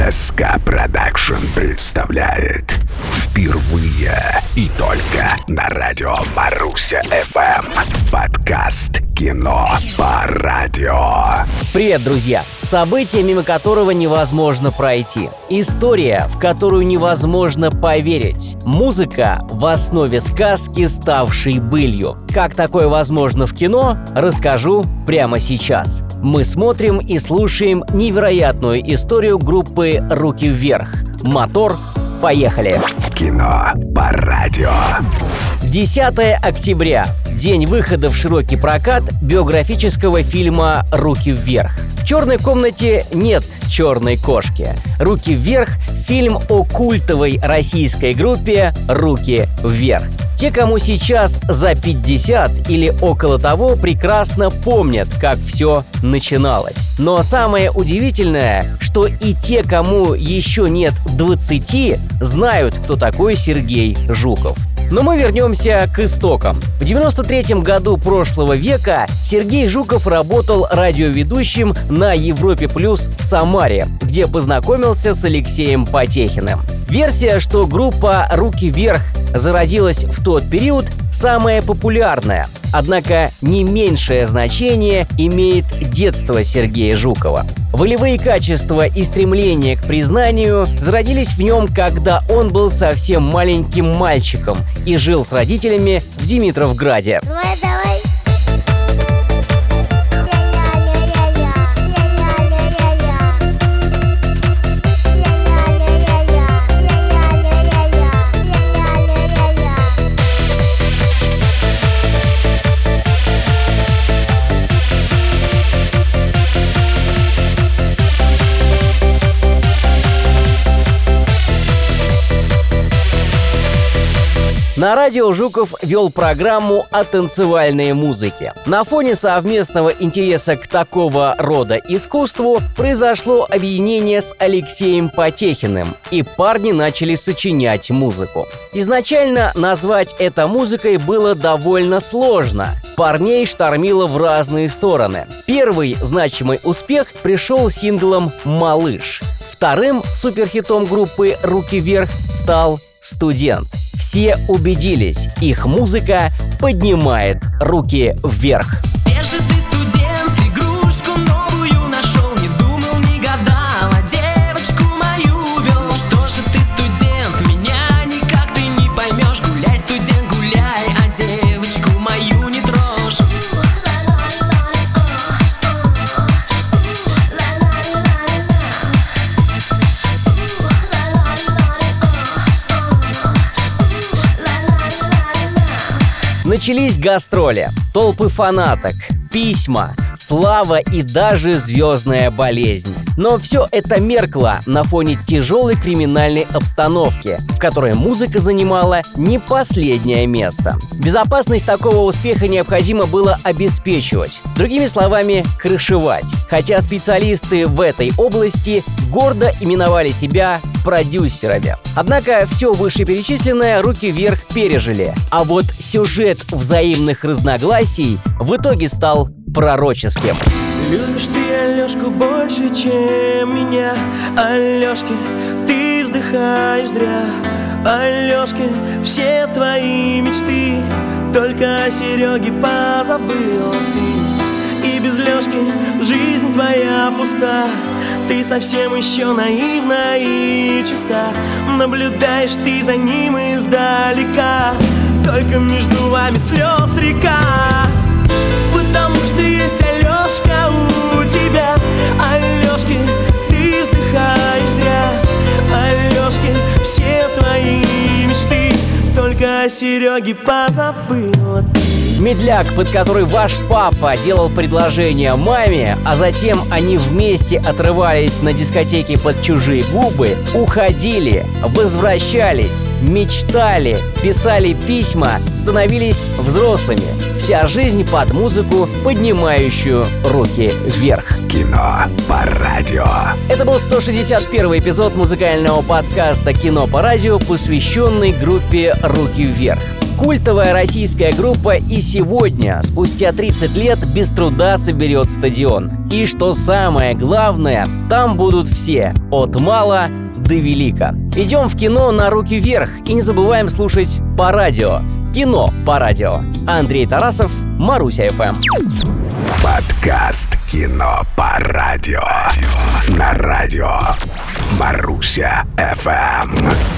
СК Продакшн представляет впервые и только на радио Маруся FM подкаст «Кино по радио». Привет, друзья! Событие, мимо которого невозможно пройти. История, в которую невозможно поверить. Музыка в основе сказки, ставшей былью. Как такое возможно в кино, расскажу прямо сейчас. Мы смотрим и слушаем невероятную историю группы «Руки вверх». Мотор, поехали! Кино по радио. 10 октября. День выхода в широкий прокат биографического фильма «Руки вверх». В «Черной комнате» нет черной кошки. «Руки вверх» — фильм о культовой российской группе «Руки вверх». Те, кому сейчас за 50 или около того, прекрасно помнят, как все начиналось. Но самое удивительное, что и те, кому еще нет 20, знают, кто такой Сергей Жуков. Но мы вернемся к истокам. В 93-м году прошлого века Сергей Жуков работал радиоведущим на Европе Плюс в Самаре, где познакомился с Алексеем Потехиным. Версия, что группа «Руки вверх» зародилась в тот период, самая популярная. Однако не меньшее значение имеет детство Сергея Жукова. Волевые качества и стремление к признанию зародились в нем, когда он был совсем маленьким мальчиком и жил с родителями в Димитровграде. На радио Жуков вел программу о танцевальной музыке. На фоне совместного интереса к такого рода искусству произошло объединение с Алексеем Потехиным, и парни начали сочинять музыку. Изначально назвать это музыкой было довольно сложно. Парней штормило в разные стороны. Первый значимый успех пришел синглом «Малыш». Вторым суперхитом группы «Руки вверх» стал «Студент». Все убедились, их музыка поднимает руки вверх. Начались гастроли, толпы фанаток, письма, слава и даже звездная болезнь. Но все это меркло на фоне тяжелой криминальной обстановки, в которой музыка занимала не последнее место. Безопасность такого успеха необходимо было обеспечивать, другими словами, крышевать. Хотя специалисты в этой области гордо именовали себя продюсерами. Однако все вышеперечисленное «Руки вверх» пережили. А вот сюжет взаимных разногласий в итоге стал пророческим. Любишь ты Алёшку больше, чем меня, Алёшкин, ты вздыхаешь зря, Алёшкин, все твои мечты только о Серёге позабыла ты. И без Лёшки жизнь твоя пуста, ты совсем еще наивна и чиста. Наблюдаешь ты за ним издалека, только между вами слез река. Потому что есть Алёшка у тебя, Алёшкин, ты вздыхаешь зря, Алёшкин, все твои мечты только о Серёге позабыла ты. Медляк, под который ваш папа делал предложение маме, а затем они вместе отрывались на дискотеке под чужие губы, уходили, возвращались, мечтали, писали письма, становились взрослыми. Вся жизнь под музыку, поднимающую руки вверх. Кино по радио. Это был 161 эпизод музыкального подкаста «Кино по радио», посвященный группе «Руки вверх». Культовая российская группа и сегодня, спустя 30 лет, без труда соберет стадион. И что самое главное, там будут все, от мала до велика. Идем в кино на руки вверх и не забываем слушать по радио. Кино по радио. Андрей Тарасов, Маруся ФМ. Подкаст «Кино по радио» на радио Маруся ФМ.